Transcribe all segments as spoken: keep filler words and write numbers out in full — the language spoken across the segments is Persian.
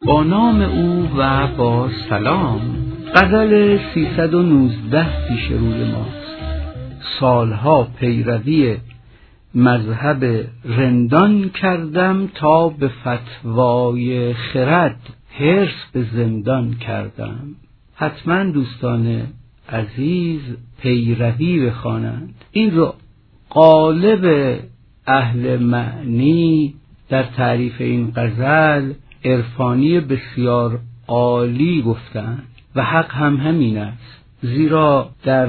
با نام او و با سلام. غزل سیصد و نوزده پیش روی ماست. سالها پیروی مذهب رندان کردم، تا به فتوای خرد حرص به زندان کردم. حتما دوستان عزیز پیروی بخوانند. این رو غالب اهل معنی در تعریف این غزل عرفانی بسیار عالی گفتند و حق هم همین است، زیرا در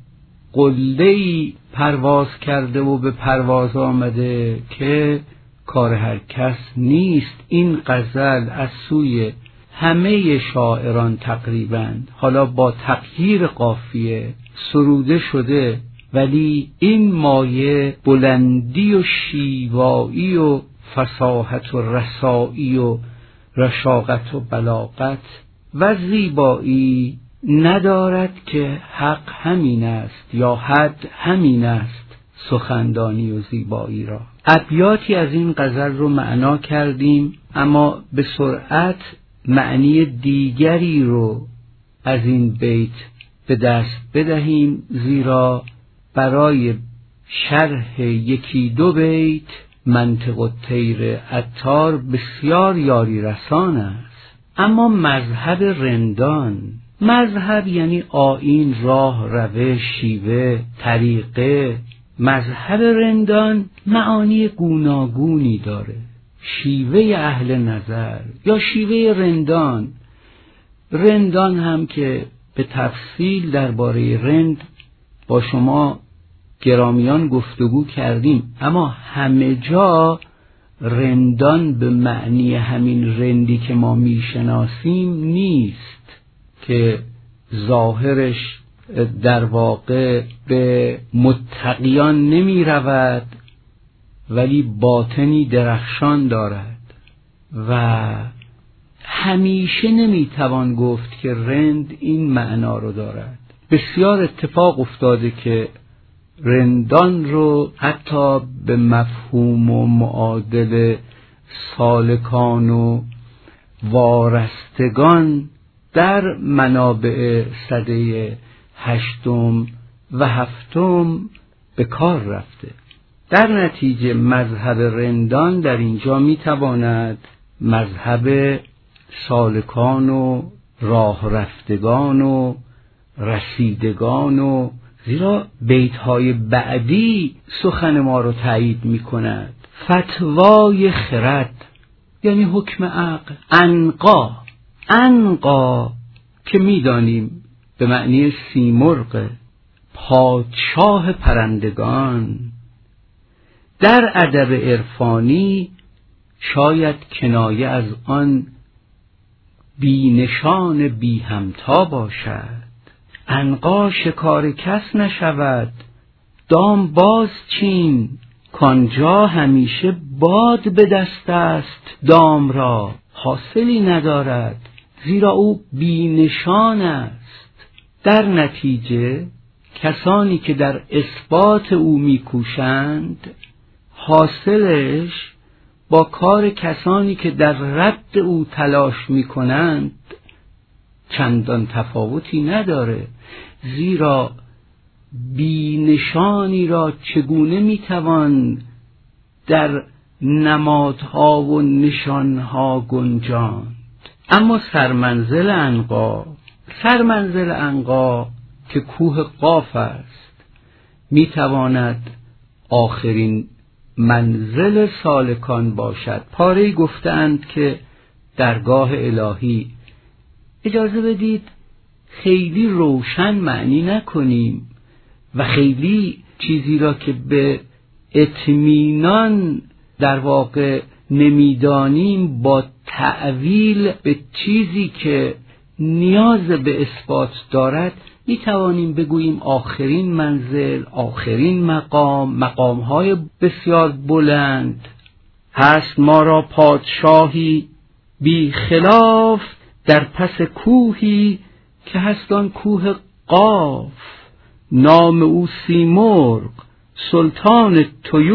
قله‌ای پرواز کرده و به پرواز آمده که کار هر کس نیست. این غزل از سوی همه شاعران تقریباً، حالا با تغییر قافیه، سروده شده، ولی این مایه بلندی و شیوایی و فصاحت و رسایی و رشاقت و بلاغت و زیبایی ندارد که حق همین است یا حد همین است سخندانی و زیبایی را. ابیاتی از این غزل رو معنا کردیم، اما به سرعت معنی دیگری رو از این بیت به دست بدهیم، زیرا برای شرح یکی دو بیت منطق الطیر عطار بسیار یاری رسان است. اما مذهب رندان، مذهب یعنی آیین، راه، روش، شیوه، طریقه. مذهب رندان معانی گوناگونی داره. شیوه اهل نظر یا شیوه رندان. رندان هم که به تفصیل درباره رند با شما گرامیان گفتگو کردیم، اما همه جا رندان به معنی همین رندی که ما میشناسیم نیست، که ظاهرش در واقع به متقیان نمی رود ولی باطنی درخشان دارد و همیشه نمی توان گفت که رند این معنا رو دارد. بسیار اتفاق افتاده که رندان رو حتی به مفهوم و معادل سالکان و وارستگان در منابع سده هشتم و هفتم به کار رفته. در نتیجه مذهب رندان در اینجا میتواند مذهب سالکان و راه رفتگان و رسیدگان و، زیرا بیت‌های بعدی سخن ما رو تایید می‌کند. فتوای خرد یعنی حکم عقل. عنقا، عنقا که می‌دانیم به معنی سیمرغ، پادشاه پرندگان. در ادب عرفانی شاید کنایه از آن بی نشان بی همتا باشد. عنقا شکار کس نشود، دام باز چین، کانجا همیشه باد به دست است دام را، حاصلی ندارد، زیرا او بی نشان است. در نتیجه کسانی که در اثبات او میکوشند، حاصلش با کار کسانی که در رد او تلاش میکنند چندان تفاوتی نداره، زیرا بی نشانی را چگونه میتوان در نمادها و نشانها گنجاند. اما سرمنزل عنقا، سرمنزل عنقا که کوه قاف است، میتواند آخرین منزل سالکان باشد. پاره‌ای گفتند که درگاه الهی. اجازه بدید خیلی روشن معنی نکنیم و خیلی چیزی را که به اطمینان در واقع نمیدانیم با تأویل به چیزی که نیاز به اثبات دارد می توانیم بگوییم آخرین منزل، آخرین مقام، مقامهای بسیار بلند. هست ما را پادشاهی بی خلاف در پس کوهی، که هست آن کوه قاف. نام او سیمرغ سلطان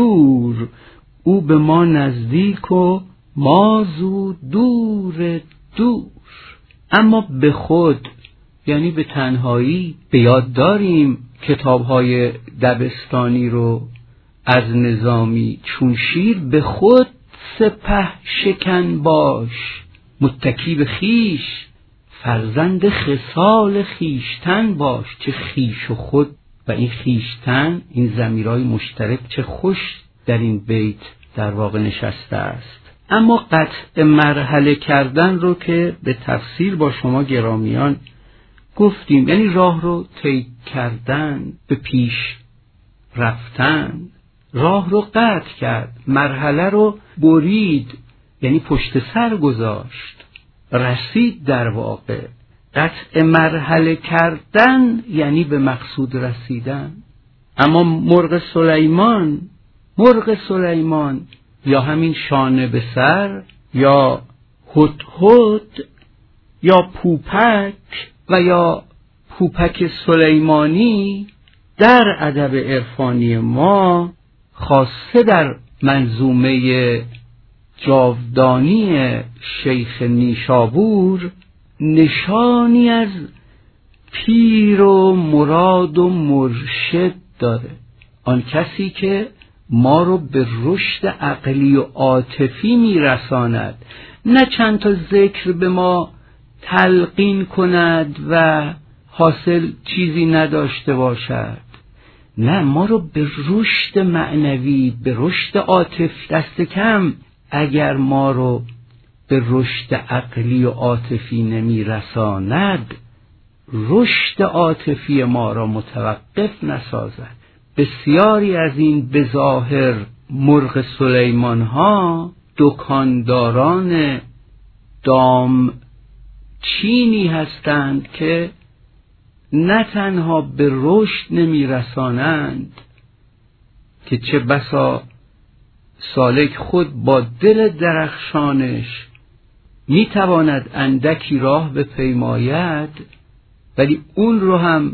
طیور، او به ما نزدیک و ما زو دور دور. اما به خود یعنی به تنهایی. به یاد داریم کتاب‌های دبستانی رو از نظامی، چون شیر به خود سپه شکن باش، متکی به خیش فرزند خصال خیشتن باش. چه خیش و خود و این خیشتن، این ضمیرهای مشترک چه خوش در این بیت در واقع نشسته است. اما قطع مرحله کردن رو که به تفسیر با شما گرامیان گفتیم، یعنی راه رو طی کردن، به پیش رفتن، راه رو قطع کرد، مرحله رو برید، یعنی پشت سر گذاشت، رسید. در واقع قطع مرحله کردن یعنی به مقصود رسیدن. اما مرغ سلیمان، مرغ سلیمان یا همین شانه به سر یا هدهد یا پوپک و یا پوپک سلیمانی در ادب عرفانی ما، خاصه در منظومه جاودانی شیخ نیشابور، نشانی از پیر و مراد و مرشد داره. آن کسی که ما رو به رشد عقلی و عاطفی میرساند، نه چند تا ذکر به ما تلقین کند و حاصل چیزی نداشته باشد، نه، ما رو به رشد معنوی، به رشد عاطفی، دست کم اگر ما رو به رشد عقلی و عاطفی نمیرساند، رشد عاطفی ما را متوقف نسازد. بسیاری از این به ظاهر مرغ سلیمان ها دکانداران دام چینی هستند که نه تنها به رشد نمیرسانند، که چه بسا سالک خود با دل درخشانش میتواند اندکی راه بپیماید، ولی اون رو هم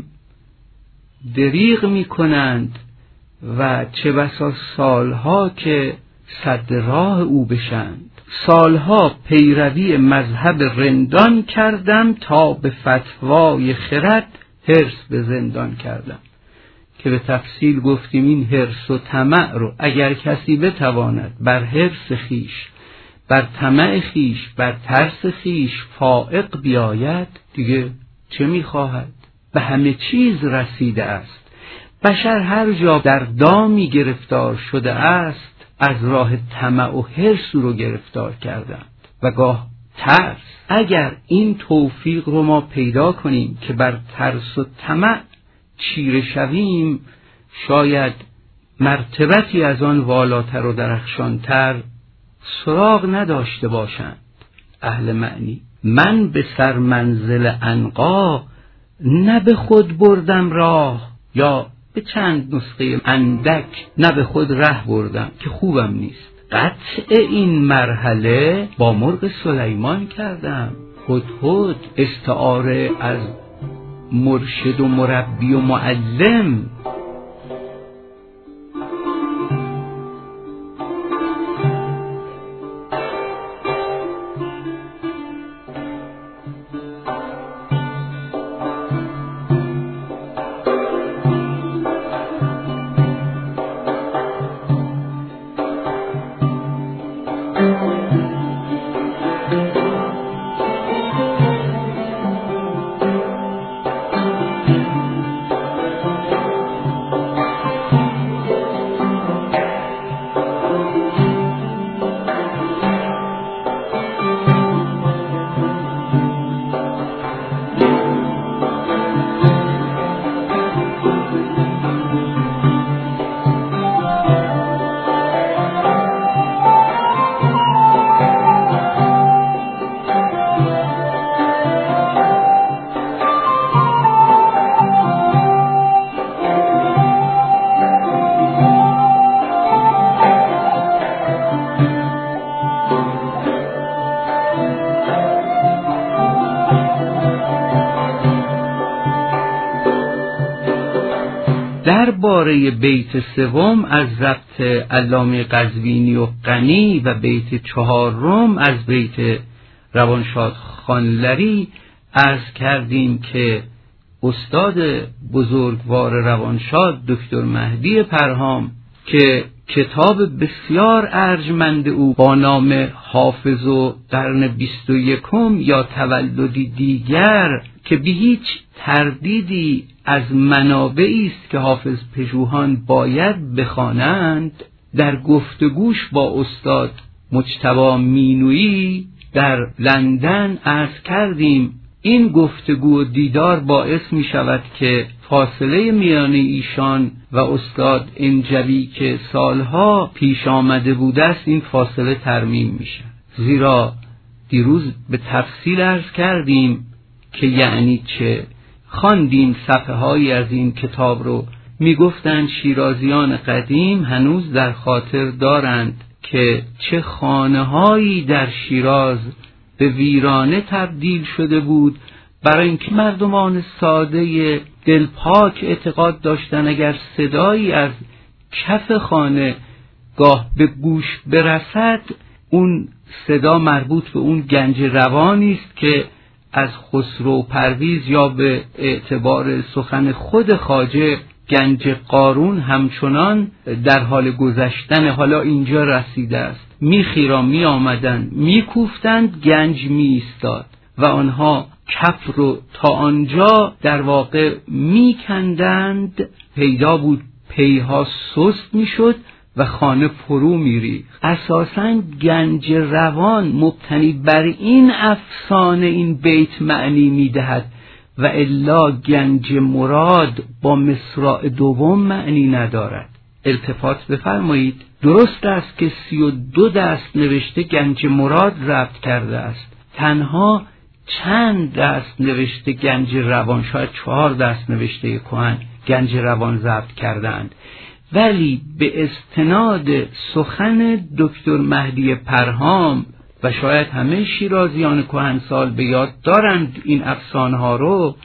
دریغ میکنند و چه بسا سالها که صد راه او بشند. سالها پیروی مذهب رندان کردم، تا به فتوای خرد حرص به زندان کردم. که به تفصیل گفتیم این حرص و طمع رو اگر کسی بتواند بر حرص خیش، بر طمع خیش، بر ترس خیش فائق بیاید، دیگه چه میخواهد؟ به همه چیز رسیده است. بشر هر جا در دامی گرفتار شده است، از راه طمع و حرص رو گرفتار کردند و گاه ترس. اگر این توفیق رو ما پیدا کنیم که بر ترس و طمع چیره شویم، شاید مرتبتی از آن والاتر و درخشانتر سراغ نداشته باشند اهل معنی. من به سر منزل عنقا، نه به خود بردم راه، یا به چند نسخه اندک نه به خود ره بردم، که خوبم نیست. قطع این مرحله با مرغ سلیمان کردم. هدهد استعاره از مرشد و مربی و معلم. درباره بیت سوم از ضبط علامه قزوینی و غنی و بیت چهارم از بیت روانشاد خانلری عرض کردیم که استاد بزرگوار روانشاد دکتر مهدی پرهام که کتاب بسیار ارجمند او با نام حافظ و قرن بیست و یکم یا تولدی دیگر که به هیچ تردیدی از منابعی است که حافظ پژوهان باید بخوانند، در گفتگوش با استاد مجتبی مینویی در لندن عرض کردیم این گفتگو و دیدار باعث می شود که فاصله میان ایشان و استاد انجوی که سالها پیش آمده بوده است این فاصله ترمیم میشه. زیرا دیروز به تفصیل عرض کردیم که یعنی چه. خواندیم صفحه هایی از این کتاب رو. میگفتند شیرازیان قدیم هنوز در خاطر دارند که چه خانه هایی در شیراز به ویرانه تبدیل شده بود، برای اینکه مردمان ساده دلپاک اعتقاد داشتن اگر صدایی از کف خانه گاه به گوش برسد اون صدا مربوط به اون گنج روانی است که از خسرو پرویز یا به اعتبار سخن خود خواجه گنج قارون همچنان در حال گذشتن حالا اینجا رسیده است. میخیرا می آمدن می کوفتند گنج می ایستاد و آنها کف رو تا آنجا در واقع می کندند، پیدا بود پیها سست می شد و خانه فرو می ریخت. اساساً گنج روان مبتنی بر این افسانه این بیت معنی می دهد و الا گنج مراد با مصرع دوم معنی ندارد. التفات بفرمایید، درست است که سی و دو دست نوشته گنج مراد ضبط کرده است، تنها چند دست نوشته گنج روان، شاید چهار دست نوشته کهن گنج روان ضبط کردند، ولی به استناد سخن دکتر مهدی پرهام و شاید همه شیرازیان کهنسال به یاد دارند این افسانه ها رو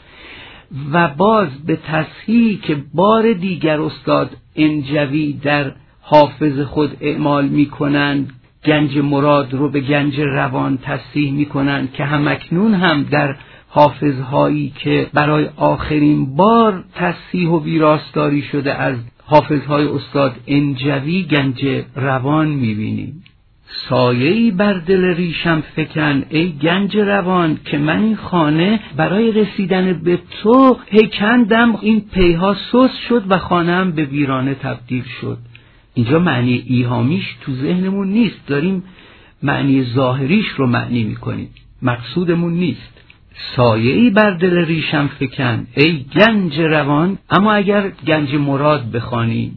و باز به تصحیح که بار دیگر استاد انجوی در حافظ خود اعمال می کنند گنج مراد رو به گنج روان تصحیح می کنند که همکنون هم در حافظهایی که برای آخرین بار تصحیح و ویراستاری شده از حافظهای استاد انجوی گنج روان می بینیم. سایه‌ای بر دل ریشم فکن ای گنج روان که من این خانه برای رسیدن به تو پیکندم، این پیها سست شد و خانه‌ام به ویرانه تبدیل شد. اینجا معنی ایهامیش تو ذهنمون نیست، داریم معنی ظاهریش رو معنی میکنیم، مقصودمون نیست. سایه‌ای بر دل ریشم فکن ای گنج روان، اما اگر گنج مراد بخوانیم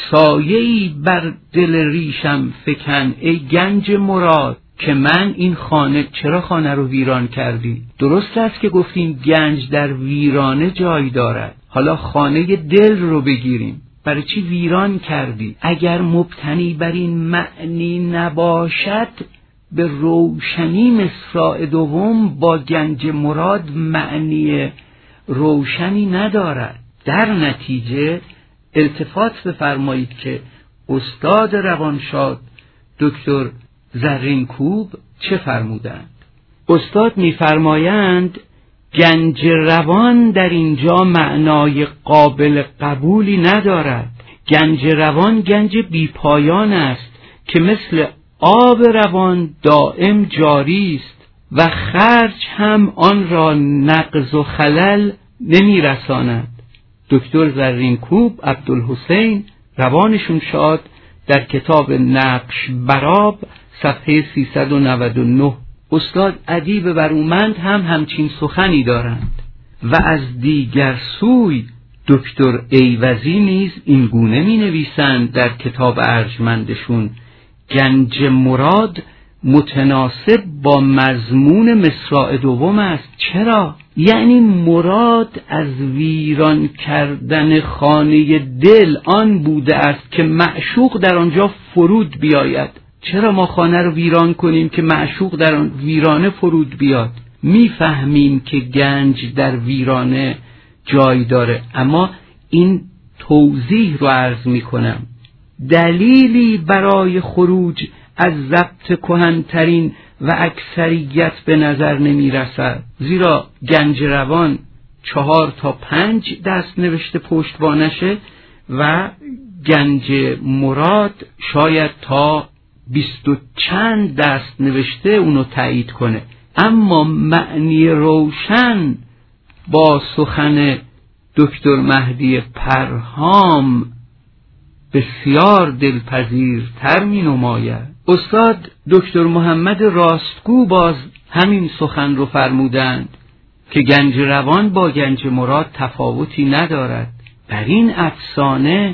سایه‌ای بر دل ریشم فکن ای گنج مراد که من این خانه، چرا خانه رو ویران کردی؟ درست است که گفتیم گنج در ویرانه جای دارد، حالا خانه دل رو بگیریم، برای چی ویران کردی؟ اگر مبتنی بر این معنی نباشد به روشنی مصرع دوم با گنج مراد معنی روشنی ندارد. در نتیجه التفات بفرمایید که استاد روانشاد دکتر زرینکوب چه فرمودند؟ استاد می‌فرمایند گنج روان در اینجا معنای قابل قبولی ندارد. گنج روان گنج بیپایان است که مثل آب روان دائم جاری است و خرج هم آن را نقض و خلل نمی رساند. دکتر زرینکوب عبدالحسین روانشون شاد در کتاب نقش براب صفحه سیصد و نود و نه. استاد ادیب برومند هم همچین سخنی دارند و از دیگر سوی دکتر ایوزی نیز این گونه می نویسند در کتاب ارجمندشون گنج مراد متناسب با مضمون مصرع دوم است. چرا؟ یعنی مراد از ویران کردن خانه دل آن بوده است که معشوق در آنجا فرود بیاید. چرا ما خانه رو ویران کنیم که معشوق در آن ویرانه فرود بیاد؟ میفهمیم که گنج در ویرانه جای داره، اما این توضیح رو عرض میکنم. دلیلی برای خروج از ضبط کهنترین و اکثریت به نظر نمی رسد، زیرا گنج روان چهار تا پنج دست نوشته پشتوانشه و گنج مراد شاید تا بیست و چند دست نوشته اونو تایید کنه. اما معنی روشن با سخن دکتر مهدی پرهام بسیار دلپذیرتر می نماید. استاد دکتر محمد راستگو باز همین سخن رو فرمودند که گنج روان با گنج مراد تفاوتی ندارد. بر این افسانه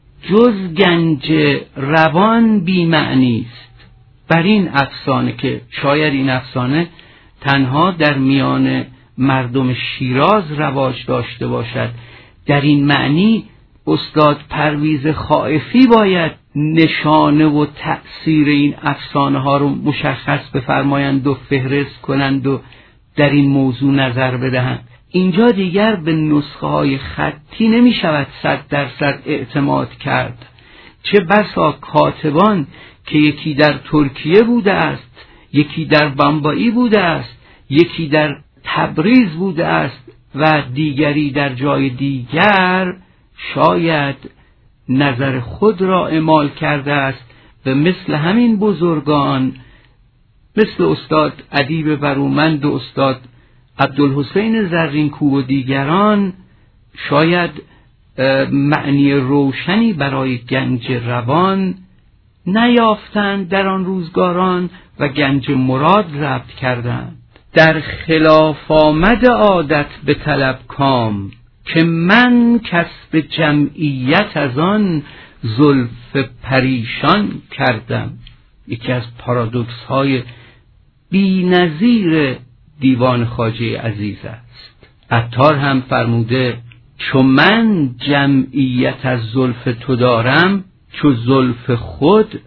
جز گنج روان بی معنی است. بر این افسانه که شاید این افسانه تنها در میان مردم شیراز رواج داشته باشد، در این معنی استاد پرویز خائفی باید نشانه و تأثیر این افسانه ها رو مشخص بفرمایند و فهرست کنند و در این موضوع نظر بدهند. اینجا دیگر به نسخه های خطی نمی شود صد درصد اعتماد کرد. چه بسا کاتبان که یکی در ترکیه بوده است، یکی در بمبئی بوده است، یکی در تبریز بوده است و دیگری در جای دیگر، شاید نظر خود را اعمال کرده است و مثل همین بزرگان مثل استاد ادیب برومند و استاد عبدالحسین زرینکوب و دیگران شاید معنی روشنی برای گنج روان نیافتند در آن روزگاران و گنج مراد ضبط کردند. در خلاف آمد عادت به طلب کام، که من کسب جمعیت از آن زلف پریشان کردم. یکی از پارادوکس های بی نظیر دیوان خواجه عزیز است. عطار هم فرموده چو من جمعیت از زلف تو دارم، چو زلف خود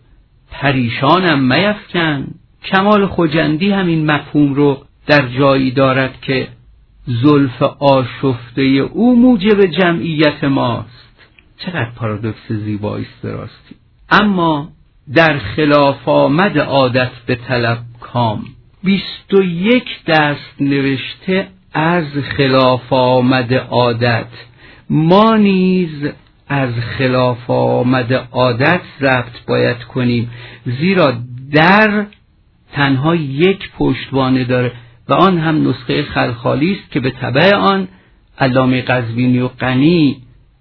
پریشانم میفکن. کمال خجندی همین مفهوم رو در جایی دارد که زلف آشفته او موجب جمعیت ماست. چقدر پارادوکس زیبایی است راستی. اما در خلاف آمد عادت به طلب کام، بیست و یک دست نوشته از خلاف آمد عادت. ما نیز از خلاف آمد عادت ضبط باید کنیم، زیرا در تنها یک پشتوانه داره و آن هم نسخه خلخالی است که به تبع آن علامه قزوینی و غنی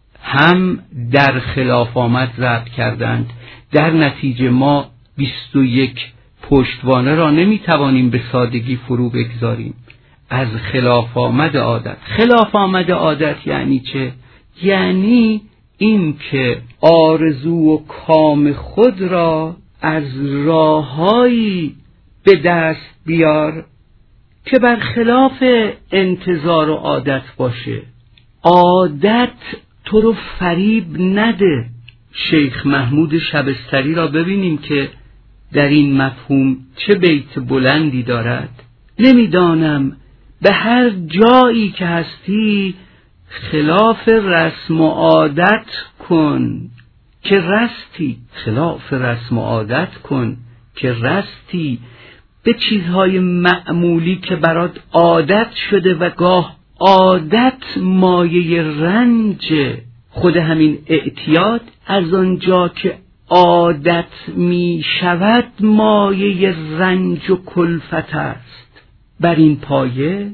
هم در خلاف آمد ضبط کردند. در نتیجه ما بیست و یک پشتوانه را نمیتوانیم به سادگی فرو بگذاریم. از خلاف آمد عادت. خلاف آمد عادت یعنی چه؟ یعنی این که آرزو و کام خود را از راههایی به دست بیار که برخلاف انتظار و عادت باشه. عادت تو رو فریب نده. شیخ محمود شبستری را ببینیم که در این مفهوم چه بیت بلندی دارد. نمیدانم به هر جایی که هستی خلاف رسم و عادت کن که رستی. خلاف رسم و عادت کن که رستی. به چیزهای معمولی که برات عادت شده و گاه عادت مایه رنج. خود همین اعتیاد از آنجا که عادت می شود مایه رنج و کلفت است. بر این پایه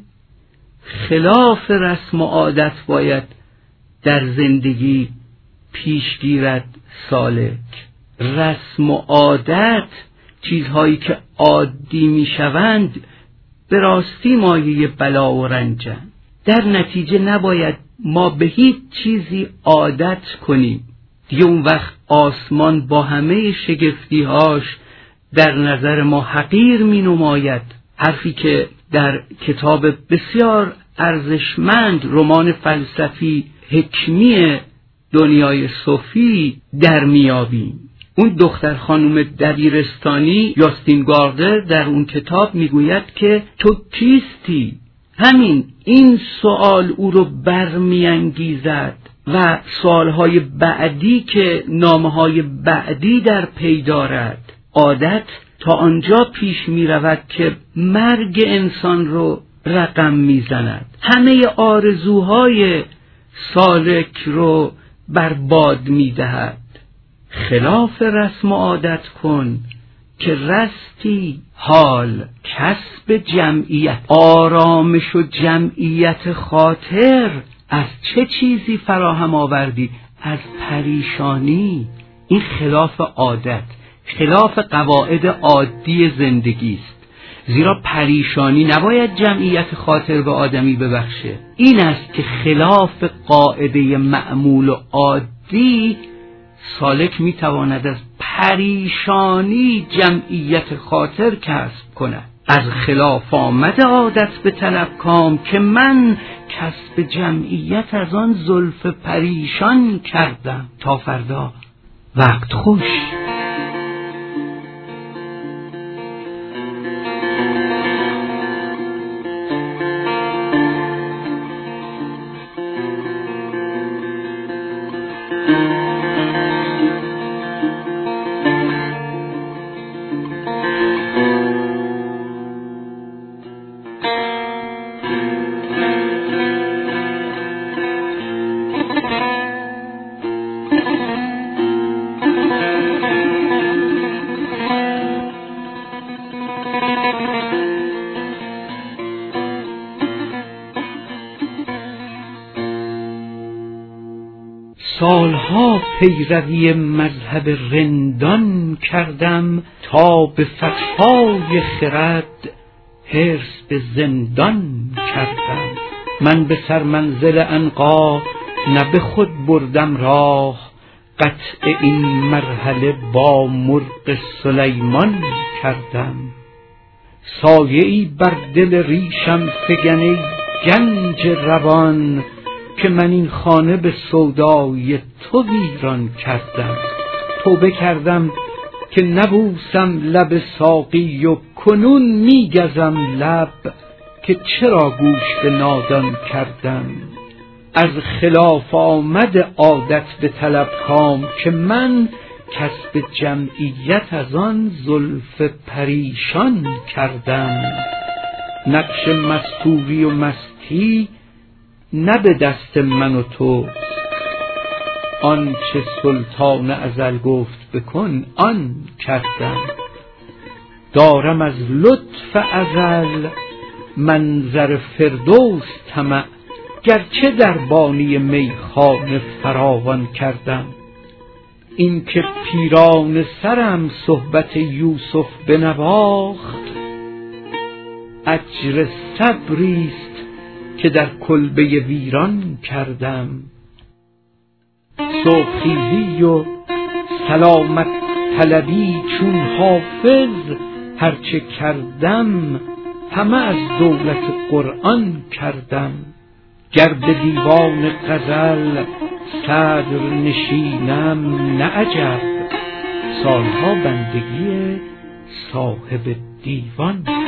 خلاف رسم و عادت باید در زندگی پیش گیرد سالک. رسم و عادت، چیزهایی که عادی می شوند، به راستی مایه بلا و رنجند. در نتیجه نباید ما به هیچ چیزی عادت کنیم. دیگه اون وقت آسمان با همه شگفتیهاش در نظر ما حقیر می نماید. حرفی که در کتاب بسیار ارزشمند رمان فلسفی حکمی دنیای صوفی در میابیم. اون دختر خانم دبیرستانی یاستین گاردر در اون کتاب میگوید که تو کیستی؟ همین این سوال او رو برمیانگیزد و سوالهای بعدی که نامه‌های بعدی در پی دارد. عادت تا آنجا پیش می رود که مرگ انسان رو رقم می زند، همه آرزوهای سالک رو برباد می دهد. خلاف رسم و عادت کن که رستی حال کسب جمعیت، آرامش و جمعیت خاطر. از چه چیزی فراهم آوردی؟ از پریشانی. این خلاف عادت، خلاف قواعد عادی زندگی است، زیرا پریشانی نباید جمعیت خاطر به آدمی ببخشه. این است که خلاف قاعده معمول و عادی سالک میتواند از پریشانی جمعیت خاطر کسب کند. از خلاف آمد عادت به طلب کام که من کسب جمعیت از آن زلف پریشان کردم. تا فردا، وقت خوش. سالها پیروی مذهب رندان کردم، تا به فتوای خرد حرص به زندان کردم. من به سرمنزل عنقا نه به خود بردم راه، قطع این مرحله با مرغ سلیمان کردم. سایه‌ای بر دل ریشم فگن ای گنج روان، که من این خانه به سودای تو ویران کردم. توبه کردم که نبوسم لب ساقی، و کنون میگزم لب که چرا گوش به نادان کردم. از خلاف آمد عادت به طلب کام، که من کسب جمعیت از آن زلف پریشان کردم. نقش مستوری و مستی نه به دست من و توست، آن چه سلطان ازل گفت بکن آن کردم. دارم از لطف ازل منظر فردوس طمع، گرچه در بانی میخانه فراوان کردم. این که پیران سرم صحبت یوسف بنواخت، اجر صبریست که در کلبه ویران کردم. صبحخیزی و سلامت طلبی چون حافظ هرچه کردم، همه از دولت قرآن کردم. گر به دیوان غزل صدر نشینم نه عجب، سالها بندگی صاحب دیوان